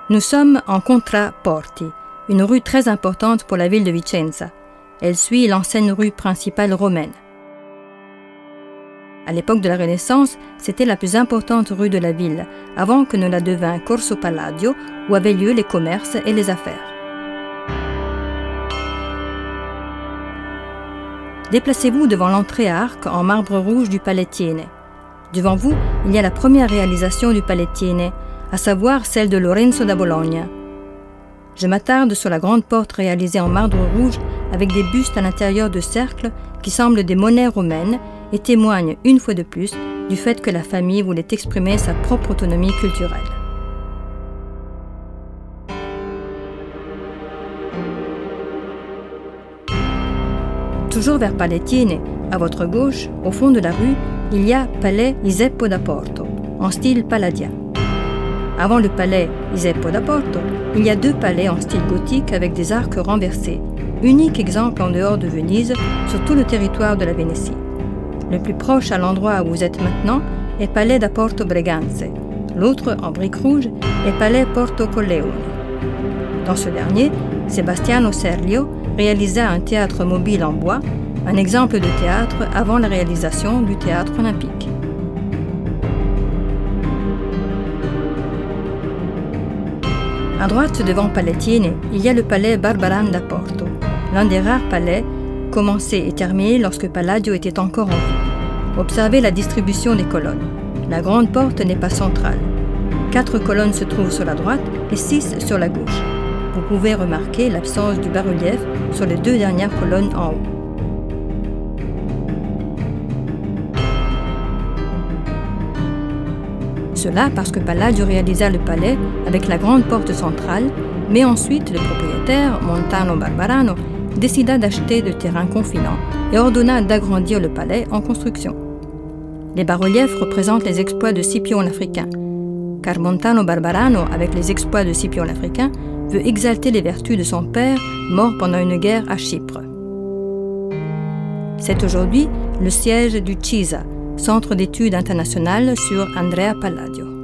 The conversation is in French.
Nous sommes en Contra Porti, une rue très importante pour la ville de Vicenza. Elle suit l'ancienne rue principale romaine. À l'époque de la Renaissance, c'était la plus importante rue de la ville, avant que ne la devint Corso Palladio, où avaient lieu les commerces et les affaires. Déplacez-vous devant l'entrée à arc en marbre rouge du Palais Thiene. Devant vous, il y a la première réalisation du Palais Thiene, à savoir celle de Lorenzo da Bologna. Je m'attarde sur la grande porte réalisée en marbre rouge avec des bustes à l'intérieur de cercles qui semblent des monnaies romaines et témoignent une fois de plus du fait que la famille voulait exprimer sa propre autonomie culturelle. Toujours vers Palais Thiene, à votre gauche, au fond de la rue, il y a Palais Iseppo da Porto, en style palladien. Avant le palais Iseppo da Porto, il y a 2 palais en style gothique avec des arcs renversés, unique exemple en dehors de Venise sur tout le territoire de la Vénétie. Le plus proche à l'endroit où vous êtes maintenant est Palais da Porto Breganze. L'autre, en briques rouges, est Palais Porto Colleoni. Dans ce dernier, Sebastiano Serlio réalisa un théâtre mobile en bois, un exemple de théâtre avant la réalisation du théâtre olympique. À droite, devant Palais Thiene, il y a le palais Barbaran da Porto, l'un des rares palais commencé et terminé lorsque Palladio était encore en vie. Observez la distribution des colonnes. La grande porte n'est pas centrale. 4 colonnes se trouvent sur la droite et 6 sur la gauche. Vous pouvez remarquer l'absence du bas-relief sur les 2 dernières colonnes en haut. Cela parce que Palladio réalisa le palais avec la grande porte centrale, mais ensuite le propriétaire, Montano Barbarano, décida d'acheter de terrain confinant et ordonna d'agrandir le palais en construction. Les bas-reliefs représentent les exploits de Scipion l'Africain, car Montano Barbarano, avec les exploits de Scipion l'Africain, veut exalter les vertus de son père, mort pendant une guerre à Chypre. C'est aujourd'hui le siège du CISA, Centre d'études internationales sur Andrea Palladio.